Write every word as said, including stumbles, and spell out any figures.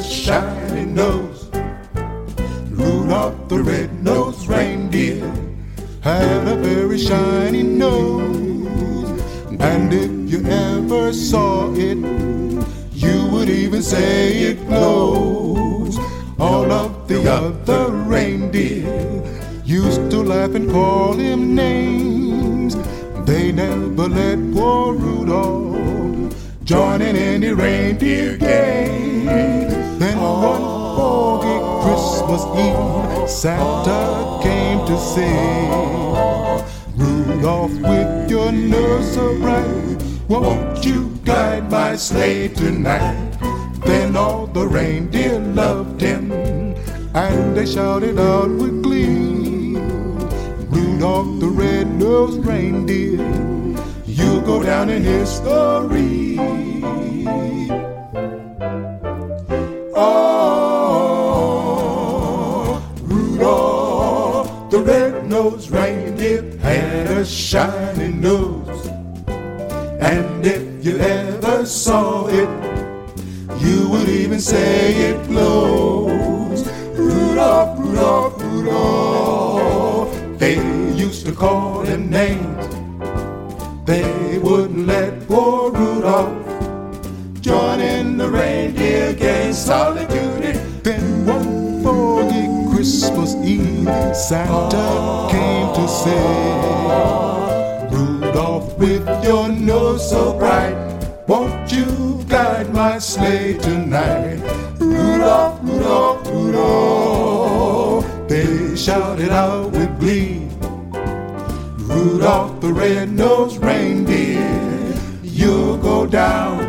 shiny nose. Rudolph the red-nosed reindeer had a very shiny nose, and if you ever saw it, you would even say it glows. All of the other reindeer used to laugh and call him names. They never let poor Rudolph join in any reindeer game. Then one foggy Christmas Eve, Santa came to say, Rudolph, with your nose so bright, won't you guide my sleigh tonight? Then all the reindeer loved him, and they shouted out with glee, Rudolph the red-nosed reindeer, you'll go down in history. Oh, Rudolph the red-nosed reindeer had a shiny nose, and if you ever saw it, you would even say it glows. Rudolph, Rudolph, Rudolph, they used to call him names. They wouldn't let poor Rudolph join in the reindeer game. Solitude. Then one foggy Christmas Eve, Santa came to say, Rudolph, with your nose so bright, won't you guide my sleigh tonight? Rudolph, Rudolph, Rudolph, they shouted out with glee, Rudolph the red-nosed reindeer, you'll go down